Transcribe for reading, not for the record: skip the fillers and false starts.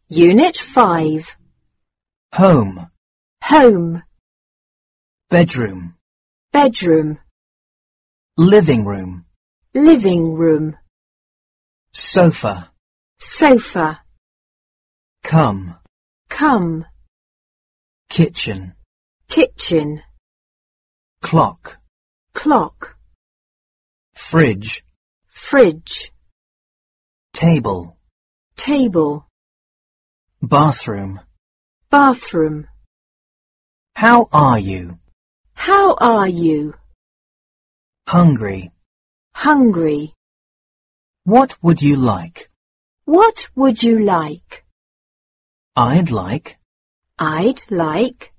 Unit 5. Home, Home, bedroom, bedroom, living room, living room, sofa, sofa, come, come, kitchen, kitchen, clock, clock, fridge, fridge, table, table, bathroom. bathroom. How are you? How are you? Hungry. Hungry. What would you like? What would you like? I'd like. I'd like.